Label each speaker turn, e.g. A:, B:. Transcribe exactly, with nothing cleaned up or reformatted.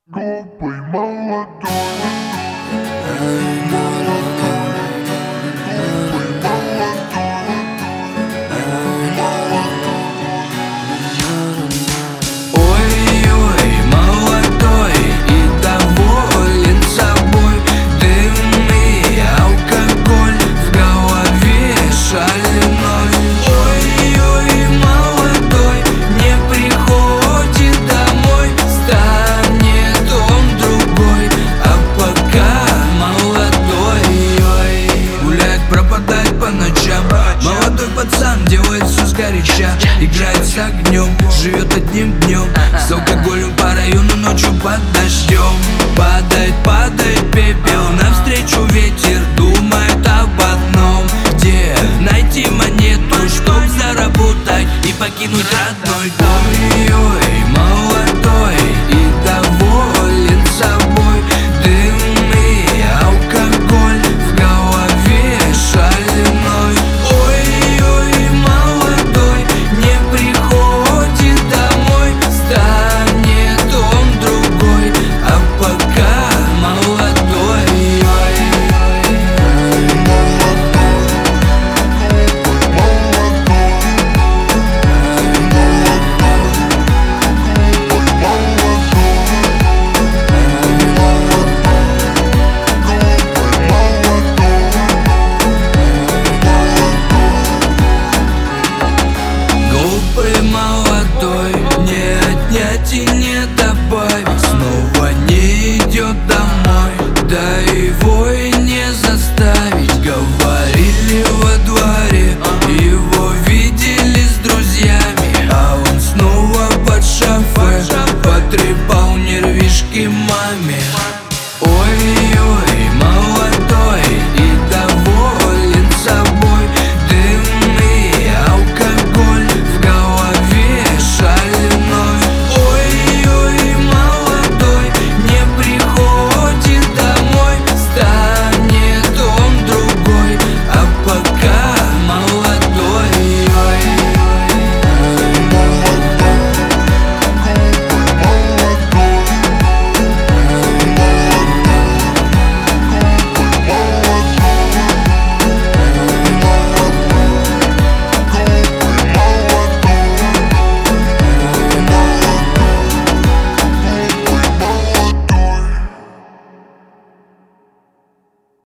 A: Глупый молодой.
B: Ой-ой, молодой и доволен собой. Дым и алкоголь в голове шальной. Ой-ой, молодой, не приходит домой. Станет он другой, а пока молодой. Ой, гуляет, пропадает по ночам. Молодой пацан делает все сгоряча. Играет с огнем, живет одним днем. С алкоголем по району, ночью под дождем. Падает, падает пепел, навстречу ветер думает об одном: где найти монету, чтоб заработать и покинуть родной дом. Ой-ой, молодой и доволен собой. Дым и алкоголь в голове шальной. Ой-ой, молодой, не приходит домой. Станет он другой, а пока молодой. Глупый молодой, не отнять и не добавить. Снова не идет домой, да его и не заставить. Говорили во дворе, его видели с друзьями, а он снова под шофе потрепал нервишки маме.